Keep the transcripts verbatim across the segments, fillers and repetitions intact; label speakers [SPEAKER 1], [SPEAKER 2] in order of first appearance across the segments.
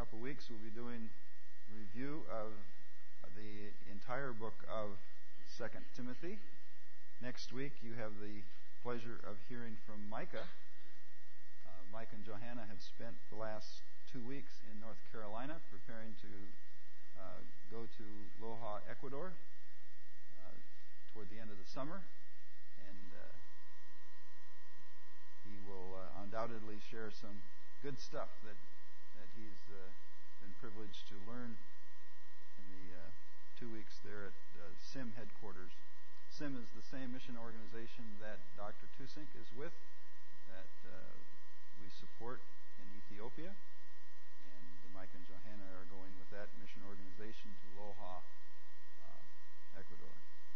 [SPEAKER 1] couple weeks we'll be doing a review of the entire book of Second Timothy. Next week you have the pleasure of hearing from Micah. Uh, Mike and Johanna have spent the last two weeks in North Carolina preparing to uh, go to Loja, Ecuador uh, toward the end of the summer. And uh, he will uh, undoubtedly share some good stuff that, that he's uh, been privileged to learn in the uh, two weeks there at uh, S I M headquarters. S I M is the same mission organization that Doctor Tusink is with, that uh, we support in Ethiopia. And Mike and Johanna are going with that mission organization to Loja, uh, Ecuador.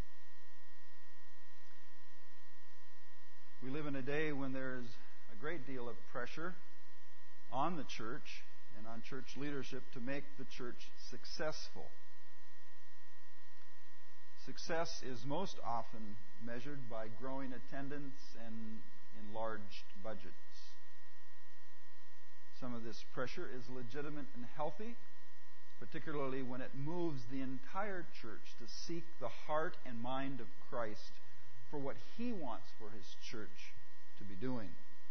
[SPEAKER 1] We live in a day when there's a great deal of pressure on the church and on church leadership to make the church successful. Success is most often measured by growing attendance and enlarged budgets. Some of this pressure is legitimate and healthy, particularly when it moves the entire church to seek the heart and mind of Christ for what He wants for His church to be doing.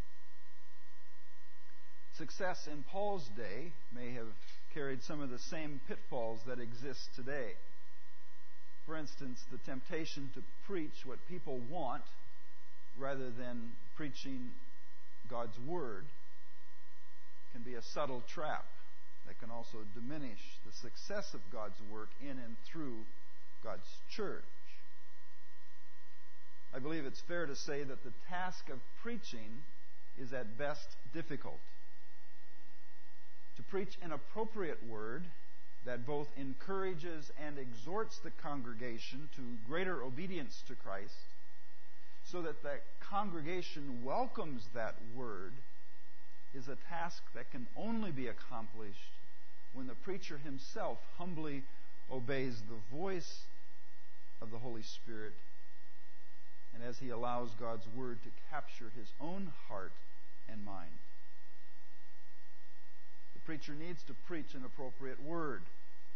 [SPEAKER 1] Success in Paul's day may have carried some of the same pitfalls that exist today. For instance, the temptation to preach what people want rather than preaching God's Word can be a subtle trap that can also diminish the success of God's work in and through God's church. I believe it's fair to say that the task of preaching is at best difficult. To preach an appropriate word that both encourages and exhorts the congregation to greater obedience to Christ, so that the congregation welcomes that word, is a task that can only be accomplished when the preacher himself humbly obeys the voice of the Holy Spirit, and as he allows God's Word to capture his own heart and mind. The preacher needs to preach an appropriate word.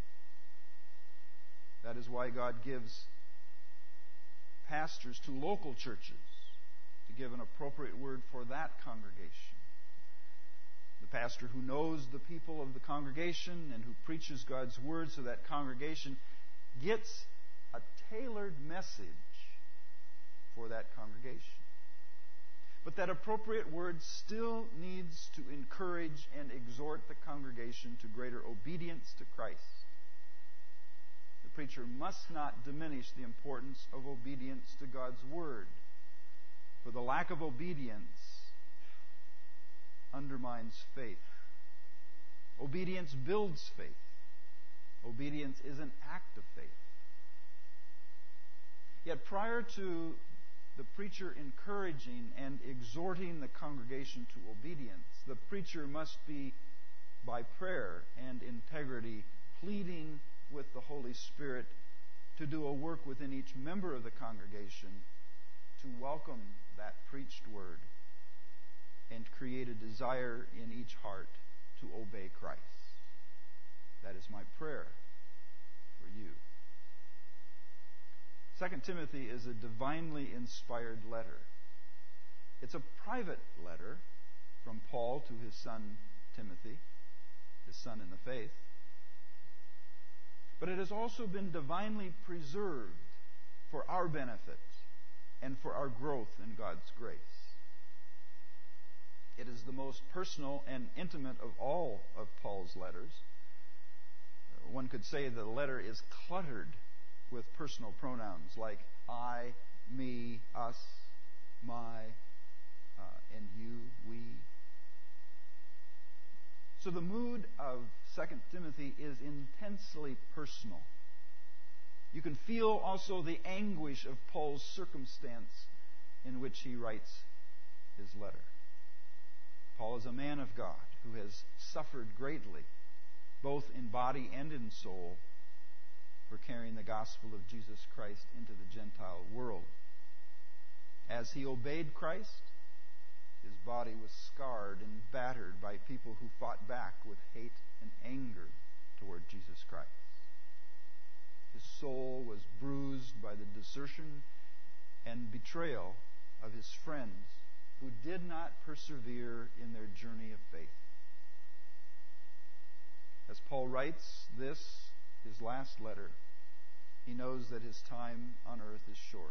[SPEAKER 1] That is why God gives pastors to local churches to give an appropriate word for that congregation. The pastor who knows the people of the congregation and who preaches God's Word so that congregation gets a tailored message for that congregation. But that appropriate word still needs to encourage and exhort the congregation to greater obedience to Christ. The preacher must not diminish the importance of obedience to God's Word, for the lack of obedience undermines faith. Obedience builds faith. Obedience is an act of faith. Yet prior to the preacher encouraging and exhorting the congregation to obedience, the preacher must be, by prayer and integrity, pleading with the Holy Spirit to do a work within each member of the congregation to welcome that preached word and create a desire in each heart to obey Christ. That is my prayer for you. Second Timothy is a divinely inspired letter. It's a private letter from Paul to his son Timothy, his son in the faith. But it has also been divinely preserved for our benefit and for our growth in God's grace. It is the most personal and intimate of all of Paul's letters. One could say the letter is cluttered with personal pronouns like I, me, us, my, uh, and you, we. So the mood of Second Timothy is intensely personal. You can feel also the anguish of Paul's circumstance in which he writes his letter. Paul is a man of God who has suffered greatly, both in body and in soul, for carrying the gospel of Jesus Christ into the Gentile world. As he obeyed Christ, His body was scarred and battered by people who fought back with hate and anger toward Jesus Christ. His soul was bruised by the desertion and betrayal of his friends who did not persevere in their journey of faith. As Paul writes this, his last letter, he knows that his time on earth is short.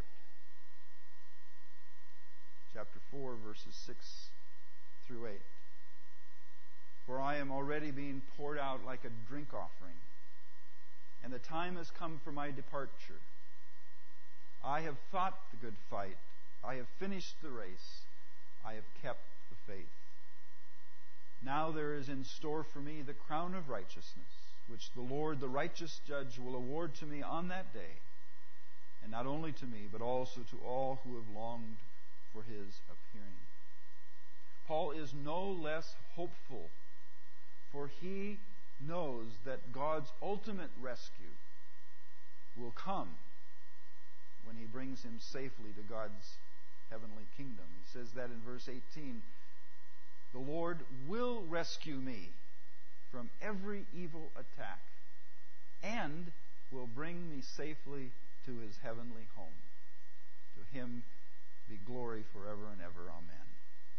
[SPEAKER 1] Chapter four, verses six through eight. For I am already being poured out like a drink offering, and the time has come for my departure. I have fought the good fight. I have finished the race. I have kept the faith. Now there is in store for me the crown of righteousness, which the Lord, the righteous judge, will award to me on that day, and not only to me, but also to all who have longed for his appearing. Paul is no less hopeful, for he knows that God's ultimate rescue will come when he brings him safely to God's heavenly kingdom. He says that in verse eighteen, the Lord will rescue me from every evil attack and will bring me safely to his heavenly home. To him be glory forever and ever. Amen.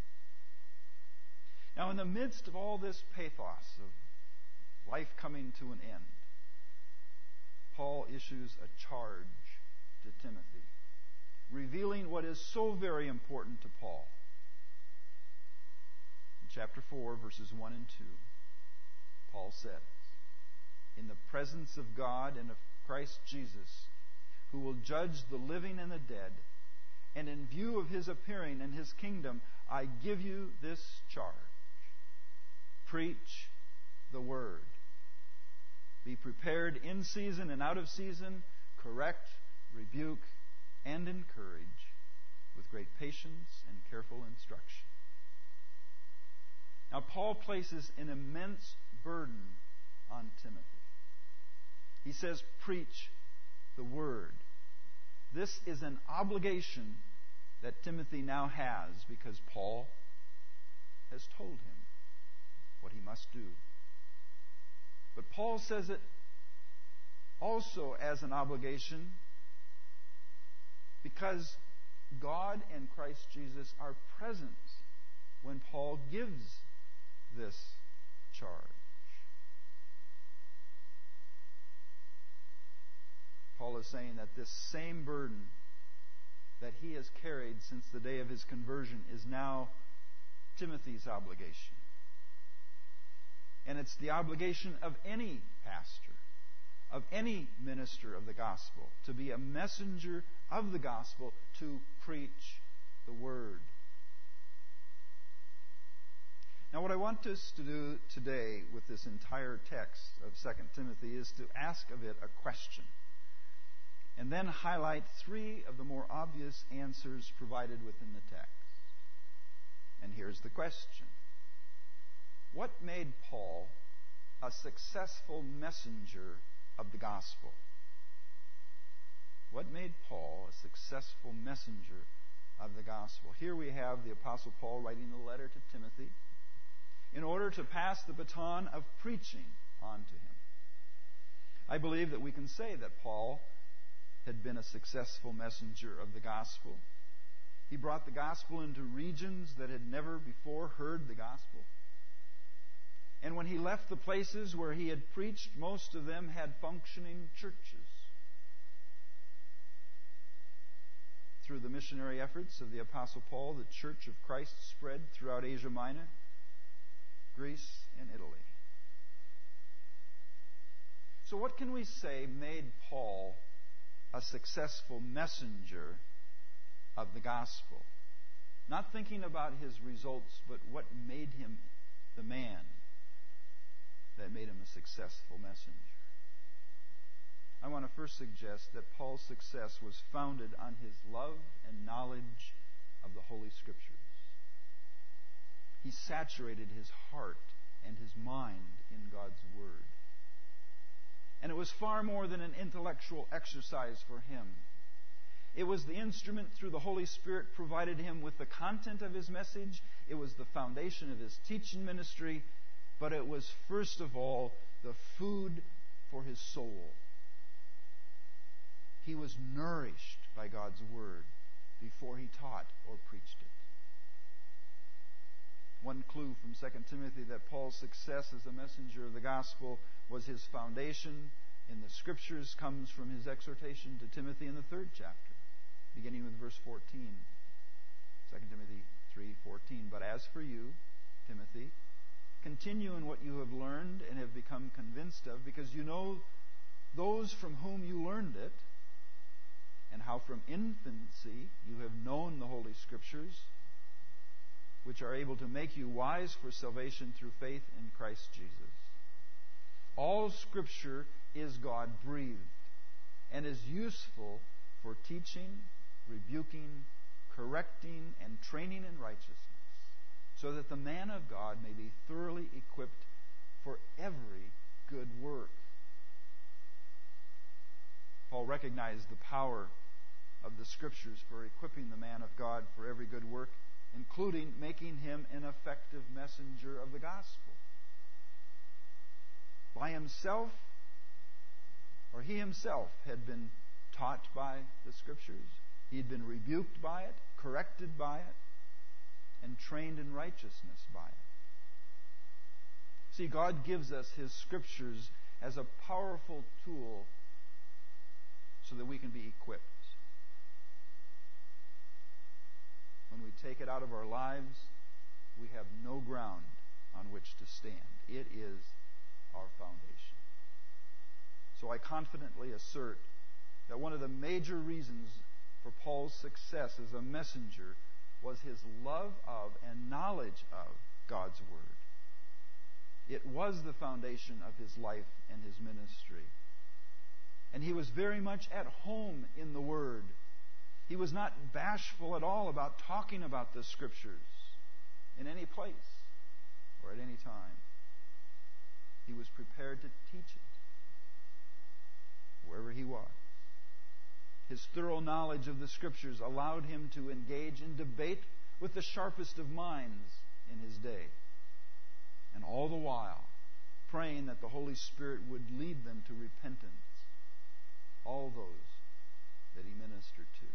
[SPEAKER 1] Now, in the midst of all this pathos of life coming to an end, Paul issues a charge to Timothy, revealing what is so very important to Paul. In chapter four, verses one and two, Paul says, in the presence of God and of Christ Jesus, who will judge the living and the dead, and in view of his appearing in his kingdom, I give you this charge. Preach the word. Be prepared in season and out of season, correct, rebuke, and encourage with great patience and careful instruction. Now, Paul places an immense burden on Timothy. He says, preach the word. This is an obligation that Timothy now has because Paul has told him what he must do. But Paul says it also as an obligation because God and Christ Jesus are present when Paul gives this charge. Paul is saying that this same burden that he has carried since the day of his conversion is now Timothy's obligation. And it's the obligation of any pastor, of any minister of the gospel, to be a messenger of the gospel, to preach the word. Now, what I want us to do today with this entire text of Second Timothy is to ask of it a question, and then highlight three of the more obvious answers provided within the text. And here's the question. What made Paul a successful messenger of the gospel? What made Paul a successful messenger of the gospel? Here we have the Apostle Paul writing the letter to Timothy in order to pass the baton of preaching on to him. I believe that we can say that Paul had been a successful messenger of the gospel. He brought the gospel into regions that had never before heard the gospel. And when he left the places where he had preached, most of them had functioning churches. Through the missionary efforts of the Apostle Paul, the Church of Christ spread throughout Asia Minor, Greece, and Italy. So what can we say made Paul a successful messenger of the gospel? Not thinking about his results, but what made him the man that made him a successful messenger. I want to first suggest that Paul's success was founded on his love and knowledge of the Holy Scriptures. He saturated his heart and his mind in God's Word. And it was far more than an intellectual exercise for him. It was the instrument through the Holy Spirit provided him with the content of his message. It was the foundation of his teaching ministry. But it was first of all the food for his soul. He was nourished by God's Word before he taught or preached it. One clue from Second Timothy that Paul's success as a messenger of the gospel was his foundation in the Scriptures comes from his exhortation to Timothy in the third chapter, beginning with verse fourteen. Second Timothy three fourteen. But as for you, Timothy, continue in what you have learned and have become convinced of, because you know those from whom you learned it, and how from infancy you have known the Holy Scriptures, which are able to make you wise for salvation through faith in Christ Jesus. All Scripture is God-breathed and is useful for teaching, rebuking, correcting, and training in righteousness, so that the man of God may be thoroughly equipped for every good work. Paul recognized the power of the Scriptures for equipping the man of God for every good work, including making him an effective messenger of the gospel. By himself, or he himself had been taught by the Scriptures. He had been rebuked by it, corrected by it, and trained in righteousness by it. See, God gives us His Scriptures as a powerful tool so that we can be equipped. When we take it out of our lives, we have no ground on which to stand. It is our foundation. So I confidently assert that one of the major reasons for Paul's success as a messenger was his love of and knowledge of God's Word. It was the foundation of his life and his ministry. And he was very much at home in the Word. He was not bashful at all about talking about the Scriptures in any place or at any time. He was prepared to teach it wherever he was. His thorough knowledge of the Scriptures allowed him to engage in debate with the sharpest of minds in his day, and all the while praying that the Holy Spirit would lead them to repentance, all those that he ministered to.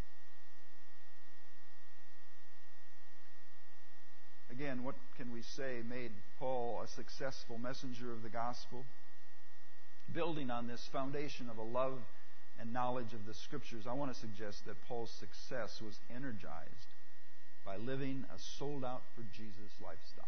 [SPEAKER 1] Again, what can we say made Paul a successful messenger of the gospel? Building on this foundation of a love and knowledge of the Scriptures, I want to suggest that Paul's success was energized by living a sold-out for Jesus lifestyle.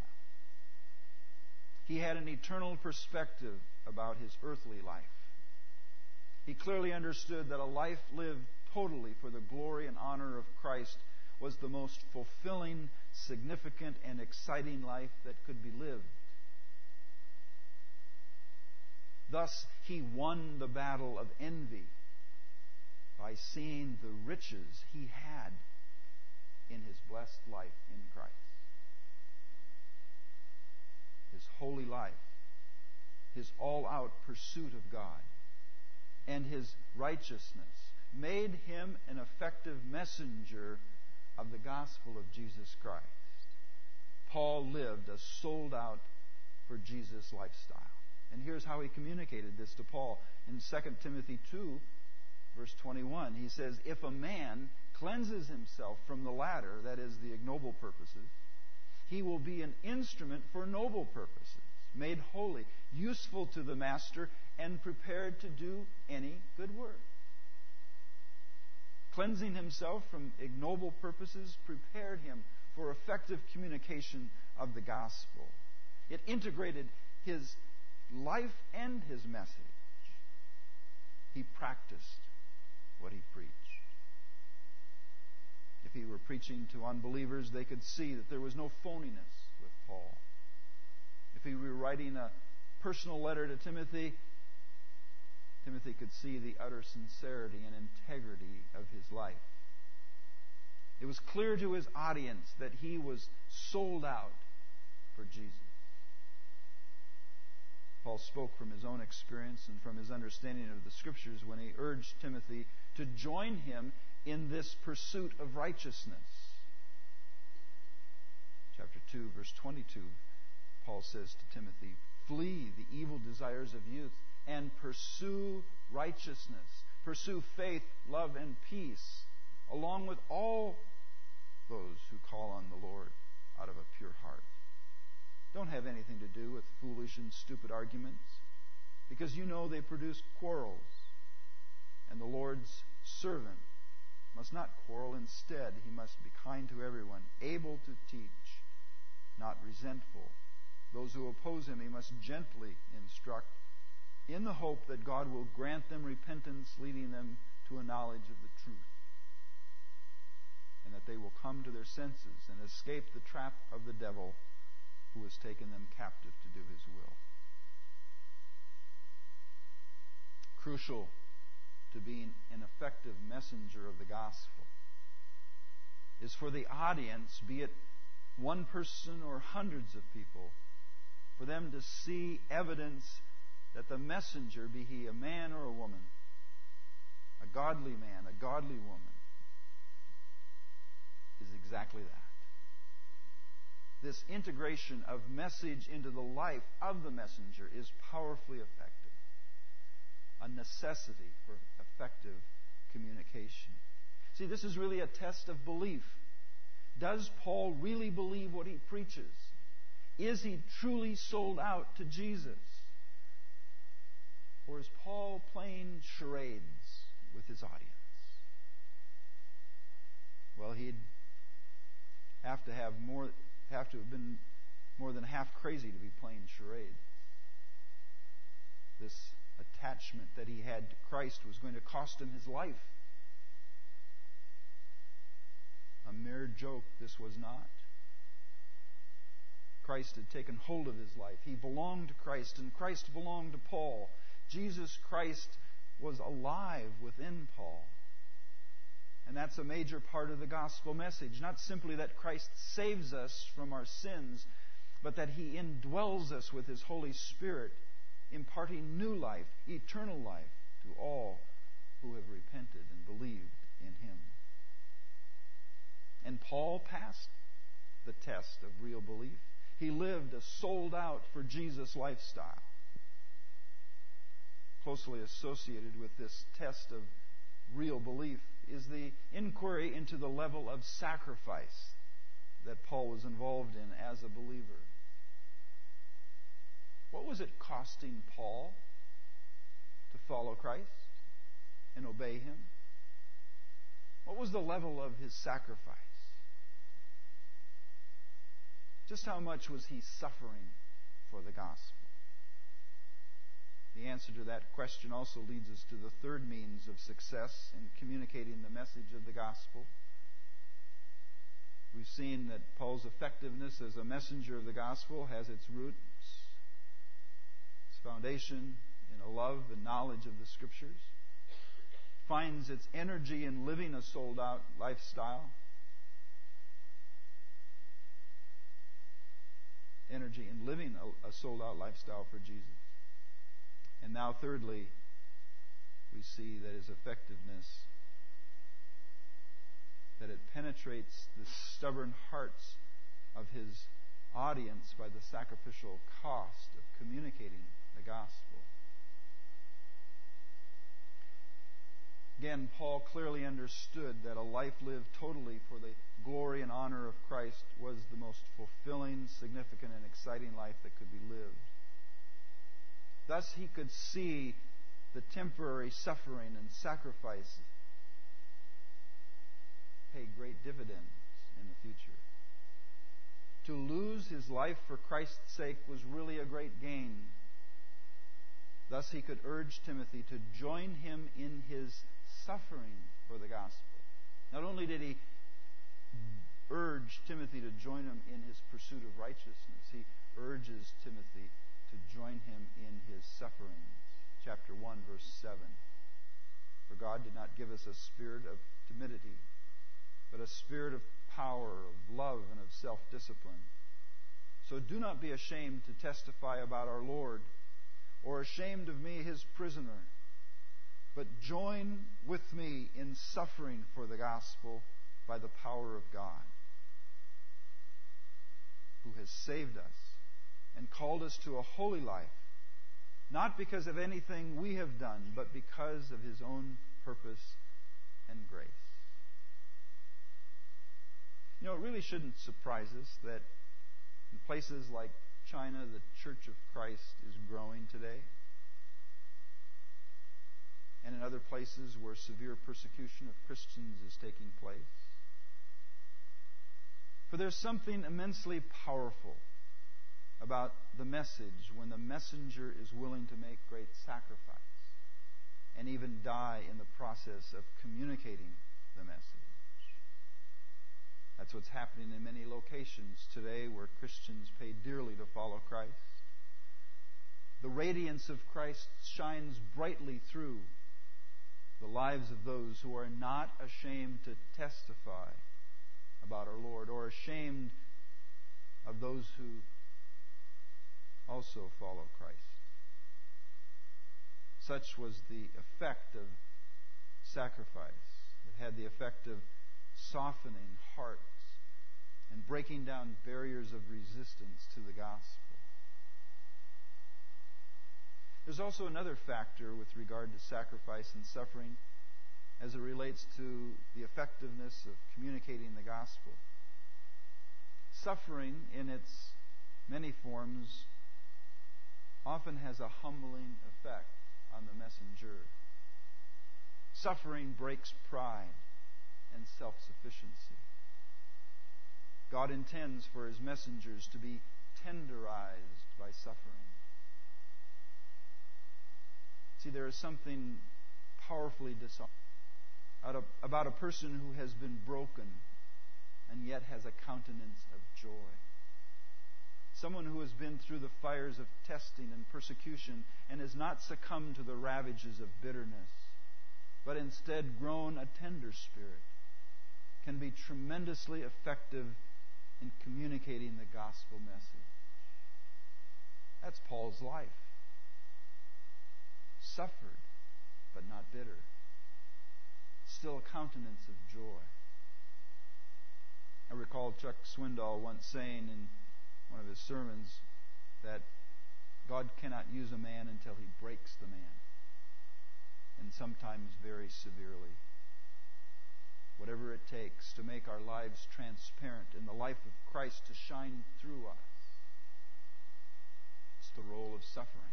[SPEAKER 1] He had an eternal perspective about his earthly life. He clearly understood that a life lived totally for the glory and honor of Christ was the most fulfilling, significant, and exciting life that could be lived. Thus, he won the battle of envy by seeing the riches he had in his blessed life in Christ. His holy life, his all-out pursuit of God, and his righteousness made him an effective messenger of the gospel of Jesus Christ. Paul lived a sold-out for Jesus lifestyle. And here's how he communicated this to Paul. In Second Timothy two, verse twenty-one, he says, "If a man cleanses himself from the latter, that is, the ignoble purposes, he will be an instrument for noble purposes, made holy, useful to the master, and prepared to do any good work." Cleansing himself from ignoble purposes prepared him for effective communication of the gospel. It integrated his life and his message. He practiced what he preached. If he were preaching to unbelievers, they could see that there was no phoniness with Paul. If he were writing a personal letter to Timothy, Timothy could see the utter sincerity and integrity of his life. It was clear to his audience that he was sold out for Jesus. Paul spoke from his own experience and from his understanding of the Scriptures when he urged Timothy to join him in this pursuit of righteousness. Chapter two, verse twenty-two, Paul says to Timothy, flee the evil desires of youth and pursue righteousness. Pursue faith, love, and peace, along with all those who call on the Lord out of a pure heart. Don't have anything to do with foolish and stupid arguments, because you know they produce quarrels. And the Lord's servant must not quarrel. Instead, he must be kind to everyone, able to teach, not resentful. Those who oppose him he must gently instruct, in the hope that God will grant them repentance, leading them to a knowledge of the truth, and that they will come to their senses and escape the trap of the devil who has taken them captive to do his will. Crucial to being an effective messenger of the gospel is for the audience, be it one person or hundreds of people, for them to see evidence that the messenger, be he a man or a woman, a godly man, a godly woman, is exactly that. This integration of message into the life of the messenger is powerfully effective. A necessity for effective communication. See, this is really a test of belief. Does Paul really believe what he preaches? Is he truly sold out to Jesus? Or is Paul playing charades with his audience? Well, he'd have to have more, have to have been more than half crazy to be playing charades. This attachment that he had to Christ was going to cost him his life. A mere joke this was not. Christ had taken hold of his life. He belonged to Christ, and Christ belonged to Paul. Jesus Christ was alive within Paul. And that's a major part of the gospel message. Not simply that Christ saves us from our sins, but that He indwells us with His Holy Spirit, imparting new life, eternal life, to all who have repented and believed in Him. And Paul passed the test of real belief. He lived a sold-out for Jesus lifestyle. Closely associated with this test of real belief is the inquiry into the level of sacrifice that Paul was involved in as a believer. What was it costing Paul to follow Christ and obey Him? What was the level of his sacrifice? Just how much was he suffering for the gospel? The answer to that question also leads us to the third means of success in communicating the message of the gospel. We've seen that Paul's effectiveness as a messenger of the gospel has its roots, its foundation in a love and knowledge of the Scriptures, finds its energy in living a sold-out lifestyle, energy in living a, a sold-out lifestyle for Jesus. And now, thirdly, we see that his effectiveness, that it penetrates the stubborn hearts of his audience by the sacrificial cost of communicating the gospel. Again, Paul clearly understood that a life lived totally for the glory and honor of Christ was the most fulfilling, significant, and exciting life that could be lived. Thus, he could see the temporary suffering and sacrifice pay great dividends in the future. To lose his life for Christ's sake was really a great gain. Thus, he could urge Timothy to join him in his suffering for the gospel. Not only did he urge Timothy to join him in his pursuit of righteousness, he urges Timothy to join him in his sufferings. Chapter one, verse seven. For God did not give us a spirit of timidity, but a spirit of power, of love, and of self-discipline. So do not be ashamed to testify about our Lord, or ashamed of me, His prisoner, but join with me in suffering for the gospel by the power of God, who has saved us and called us to a holy life, not because of anything we have done, but because of His own purpose and grace. You know, it really shouldn't surprise us that in places like China, the Church of Christ is growing today. And in other places where severe persecution of Christians is taking place. For there's something immensely powerful about the message when the messenger is willing to make great sacrifice and even die in the process of communicating the message. That's what's happening in many locations today where Christians pay dearly to follow Christ. The radiance of Christ shines brightly through the lives of those who are not ashamed to testify about our Lord, or ashamed of those who also follow Christ. Such was the effect of sacrifice. It had the effect of softening hearts and breaking down barriers of resistance to the gospel. There's also another factor with regard to sacrifice and suffering as it relates to the effectiveness of communicating the gospel. Suffering, in its many forms, often has a humbling effect on the messenger. Suffering breaks pride and self-sufficiency. God intends for His messengers to be tenderized by suffering. See, there is something powerfully dishonorable about a person who has been broken and yet has a countenance of joy. Someone who has been through the fires of testing and persecution and has not succumbed to the ravages of bitterness, but instead grown a tender spirit, can be tremendously effective in communicating the gospel message. That's Paul's life. Suffered, but not bitter. Still a countenance of joy. I recall Chuck Swindoll once saying in one of his sermons that God cannot use a man until He breaks the man, and sometimes very severely. Whatever it takes to make our lives transparent and the life of Christ to shine through us. It's the role of suffering.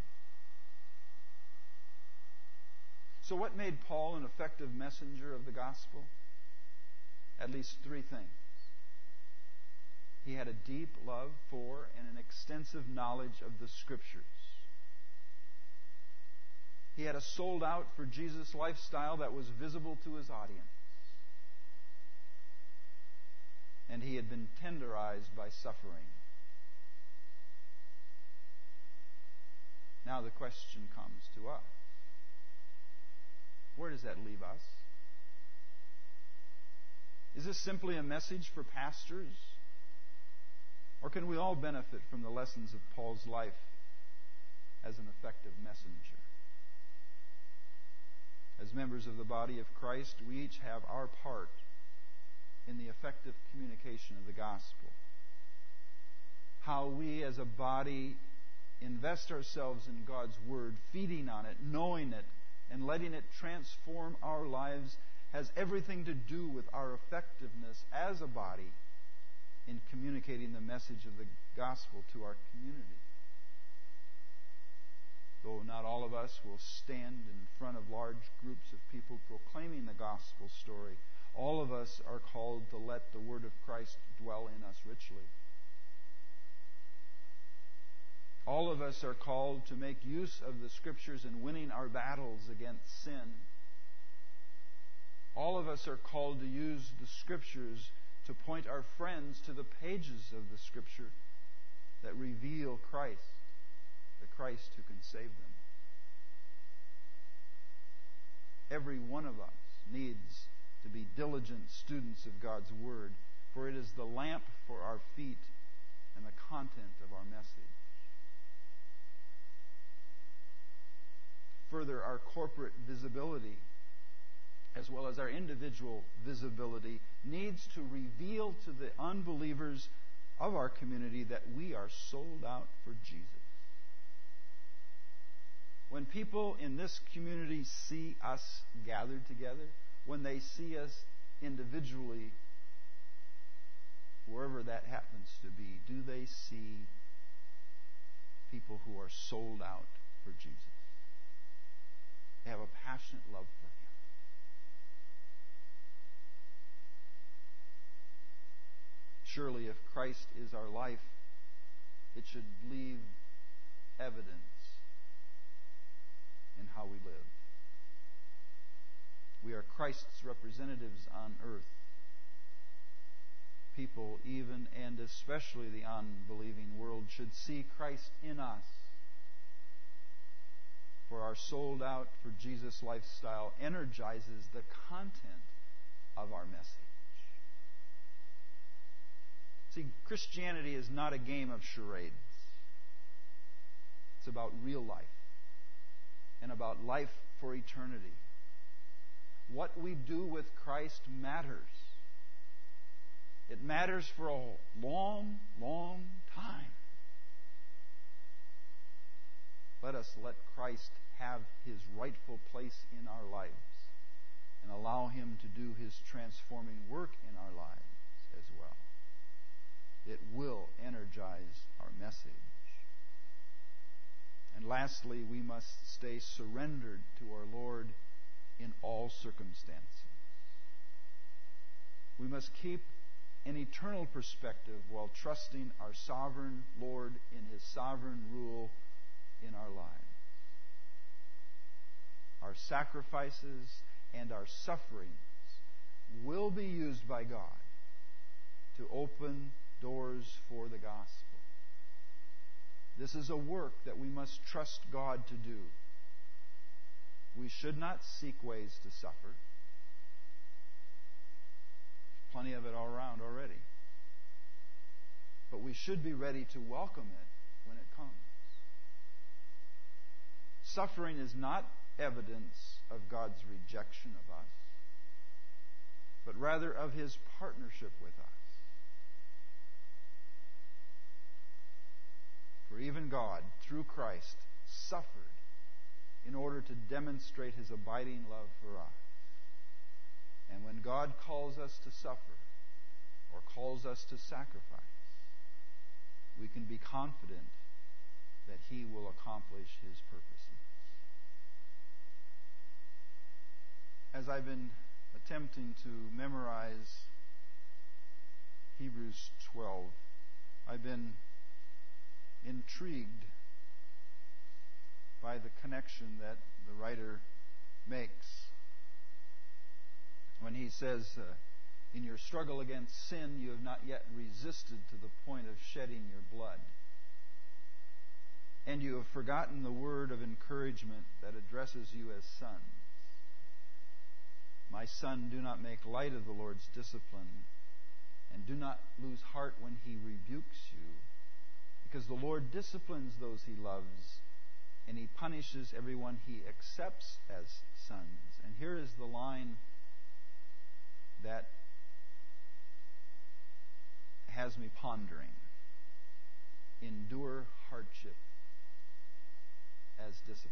[SPEAKER 1] So what made Paul an effective messenger of the gospel? At least three things. He had a deep love for and an extensive knowledge of the Scriptures. He had a sold out for Jesus lifestyle that was visible to his audience. And he had been tenderized by suffering. Now the question comes to us. Where does that leave us? Is this simply a message for pastors? Or can we all benefit from the lessons of Paul's life as an effective messenger? As members of the body of Christ, we each have our part in the effective communication of the gospel. How we as a body invest ourselves in God's Word, feeding on it, knowing it, and letting it transform our lives has everything to do with our effectiveness as a body in communicating the message of the gospel to our community. Though not all of us will stand in front of large groups of people proclaiming the gospel story, all of us are called to let the word of Christ dwell in us richly. All of us are called to make use of the Scriptures in winning our battles against sin. All of us are called to use the Scriptures to point our friends to the pages of the Scripture that reveal Christ, the Christ who can save them. Every one of us needs to be diligent students of God's Word, for it is the lamp for our feet and the content of our message. further, our corporate visibility, as well as our individual visibility, needs to reveal to the unbelievers of our community that we are sold out for Jesus. When people in this community see us gathered together, when they see us individually, wherever that happens to be, do they see people who are sold out for Jesus? They have a passionate love for Him. Surely, if Christ is our life, it should leave evidence in how we live. We are Christ's representatives on earth. People, even and especially the unbelieving world, should see Christ in us. For our sold out for Jesus lifestyle energizes the content of our message. See, Christianity is not a game of charades. It's about real life and about life for eternity. What we do with Christ matters. It matters for a long, long time. Let us let Christ have His rightful place in our lives and allow Him to do His transforming work in our lives as well. It will energize our message. And lastly, we must stay surrendered to our Lord in all circumstances. We must keep an eternal perspective while trusting our sovereign Lord in His sovereign rule in our lives. Our sacrifices and our sufferings will be used by God to open doors for the gospel. This is a work that we must trust God to do. We should not seek ways to suffer. There's plenty of it all around already. But we should be ready to welcome it when it comes. Suffering is not evidence of God's rejection of us, but rather of His partnership with us. For even God, through Christ, suffered in order to demonstrate His abiding love for us. And when God calls us to suffer or calls us to sacrifice, we can be confident that He will accomplish His purposes. As I've been attempting to memorize Hebrews twelve, I've been intrigued by the connection that the writer makes when he says, uh, in your struggle against sin, you have not yet resisted to the point of shedding your blood. And you have forgotten the word of encouragement that addresses you as sons. My son, do not make light of the Lord's discipline, and do not lose heart when He rebukes you, because the Lord disciplines those He loves, and He punishes everyone He accepts as sons. And here is the line that has me pondering. Endure hardship as discipline.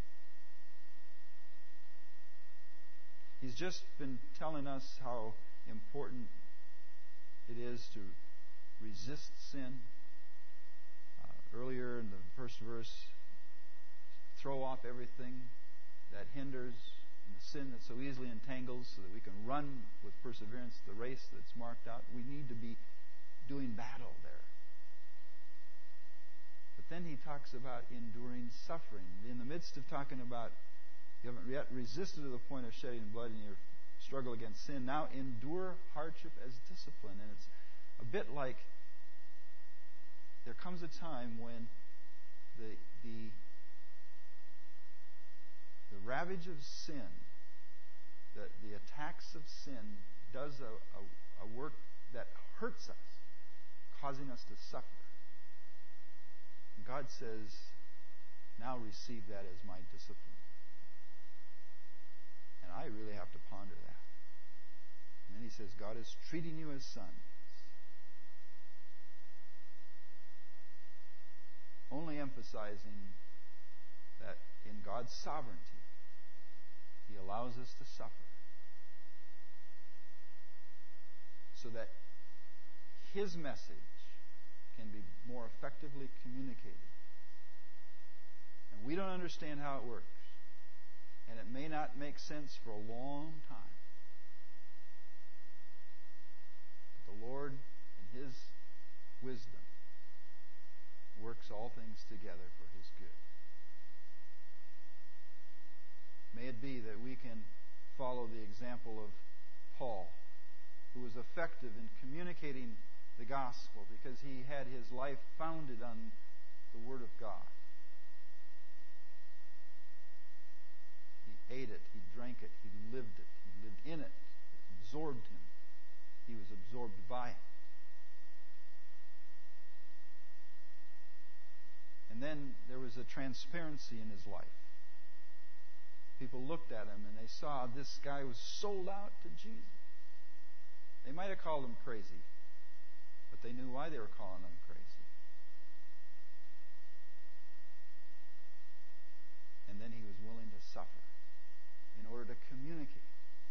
[SPEAKER 1] He's just been telling us how important it is to resist sin. Uh, earlier in the first verse, throw off everything that hinders and the sin that so easily entangles, so that we can run with perseverance the race that's marked out. We need to be doing battle there. But then he talks about enduring suffering. In the midst of talking about you haven't yet resisted to the point of shedding blood in your struggle against sin, now endure hardship as discipline. And it's a bit like there comes a time when the the the ravage of sin, the, the attacks of sin, does a, a, a work that hurts us, causing us to suffer. And God says, now receive that as my discipline. I really have to ponder that. And then he says, God is treating you as sons. Only emphasizing that in God's sovereignty, He allows us to suffer so that His message can be more effectively communicated. And we don't understand how it works. And it may not make sense for a long time. But the Lord, in His wisdom, works all things together for His good. May it be that we can follow the example of Paul, who was effective in communicating the gospel because he had his life founded on the Word of God. He ate it, he drank it, he lived it, he lived in it. It absorbed him. He was absorbed by it. And then there was a transparency in his life. People looked at him and they saw this guy was sold out to Jesus. They might have called him crazy, but they knew why they were calling him crazy. And then he was willing to suffer in order to communicate.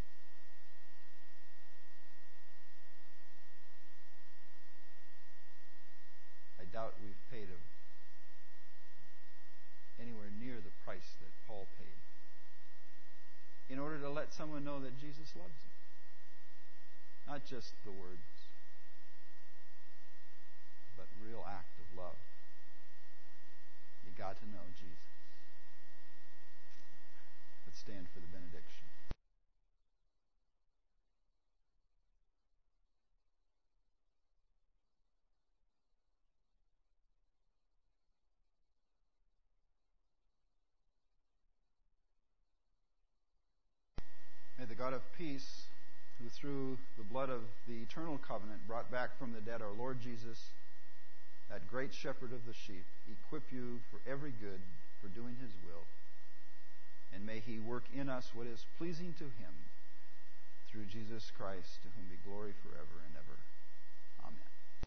[SPEAKER 1] I doubt we've paid a, anywhere near the price that Paul paid in order to let someone know that Jesus loves them. Not just the words, but real act of love. You got to know Jesus. Let's stand for the benediction. May the God of peace, who through the blood of the eternal covenant brought back from the dead our Lord Jesus, that great shepherd of the sheep, equip you for every good for doing His will. And may He work in us what is pleasing to Him through Jesus Christ, to whom be glory forever and ever.